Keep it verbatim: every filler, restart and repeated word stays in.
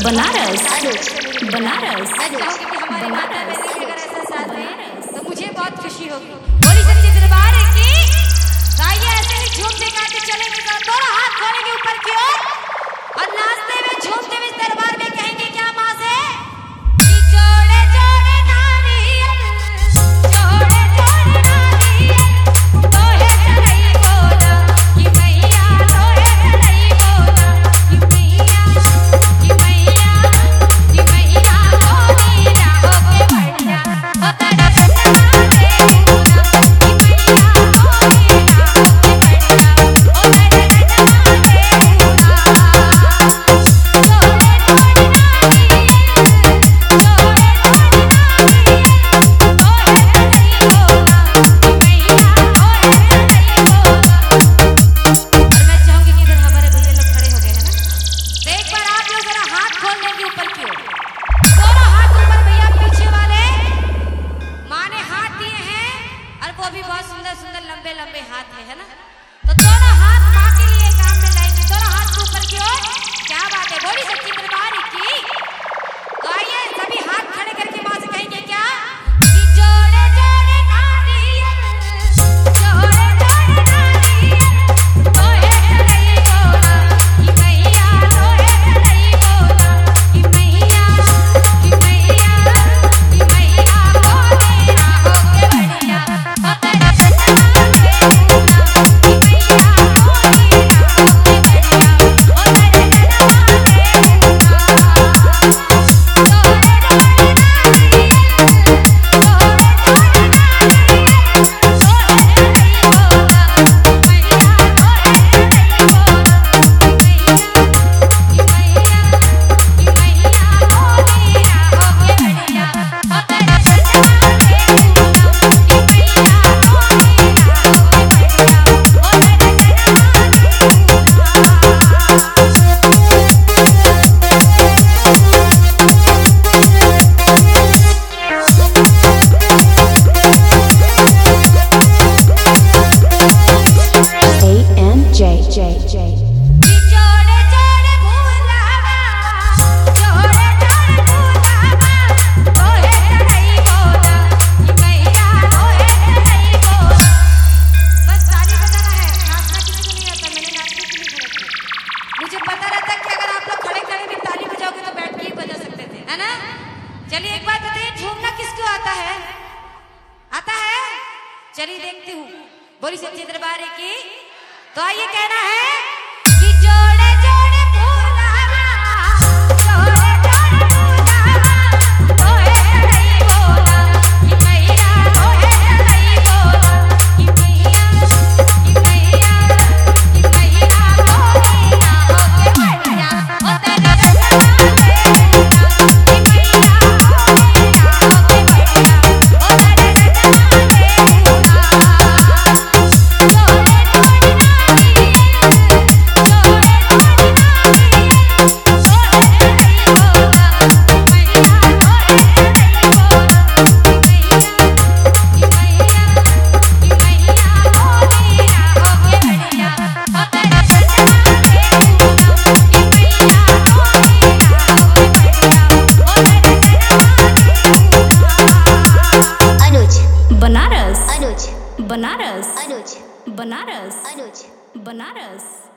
बनारस बनारस हमारी माता बहन की अगर ऐसा साथ है तो मुझे बहुत खुशी होगी। बोली सच्चे दरबार की तो आइए ऐसे ही झूमते गाते चलेंगे तो दोनों हाथ खोलेंगे ऊपर की ओर और नाचते हुए झूमते हुए दरबार में कहेंगे क्या माँ से कि जोड़े जोड़े नारियल जोड़े जोड़े नारियल तोहे चढ़ई बोला कि मैया तोहे चढ़ई बोला कि मैया कि मैया कि मैया बोली ना होके बढ़िया हो तेरा सजना दे बोला कि मैया बोली ना होके बढ़िया हो तेरा सजना दे बोला जोड़े जोड़े नारियल जोड़े जोड़े नारियल तोहे चढ़ई बोला कि मैया तोहे चढ़ई बोला। और मैं चाहूंगी कि इधर हमारे भैया लोग खड़े हो गए हैं ना तो एक बार आप लोग जरा हाथ खोल देंगे ऊपर की ओर दोनों हाथ ऊपर भैया पीछे वाले माँ ने हाथ दिए हैं और वो भी बहुत सुंदर सुंदर लंबे लंबे हाथ है है ना तो दोनों हाथ माँ के लिए काम में लाएंगे दोनों हाथ ऊपर की ओर। क्या बात है बोली सच्ची दरबार की तो आइए सभी हाथ खड़े करके माँ से कहेंगे क्या कि जोड़े जोड़े नारियल जोड़े जोड़े नारियल तोहे चढ़ई बोला कि मैया तोहे चढ़ई बोला कि मैया कि मैया कि मैया बोली ना होके बढ़िया हो तेरा सजना दे बोला कि मैया बोली ना होके बढ़िया हो तेरा सजना दे बोला जोड़े जोड़े नारियल जोड़े जोड़े नारियल तोहे चढ़ई बोला कि मैया तोहे चढ़ई बोला कि मैया कि मैया कि मैया बोली ना होके बढ़िया हो तेरा सजना दे बोला कि मैया बोली ना होके बढ़िया हो तेरा A N J J J कि जोड़े जोड़े भूलावा जोड़े जोड़े भूलावा तोहे चढ़ई बोला कि मैया तोहे चढ़ई बोला। बस ताली बजाना है नाचना किसी को नहीं आता मैंने नाचने के लिए खड़े किया मुझे पता रहता कि अगर आप लोग खड़े खड़े भी ताली बजाओगे तो बैठ के ही बजा सकते थे है ना। चलिए एक बात बताइए झूमना किसको आता है आता है चलिए देखती हूँ बोली सच्चे दरबार की तो आइए कहना है कि जोड़े जोड़े भूलावा जोड़े जोड़े भूलावा तोहे चढ़ई बोला कि मैया तोहे चढ़ई बोला कि मैया कि मैया कि मैया बोली ना होके बढ़िया हो तेरा सजना दे बोला कि मैया बोली ना होके बढ़िया हो तेरा सजना दे बोला जोड़े जोड़े नारियल जोड़े जोड़े नारियल तोहे चढ़ई बोला कि मैया तोहे चढ़ई बोला कि मैया कि मैया कि मैया बोली ना होके बढ़िया हो तेरा सजना दे बोला कि मैया बोली ना होके बढ़िया हो तेरा सजना दे बोला। अनुज बनारस अनुज बनारस अनुज बनारस अनुज बनारस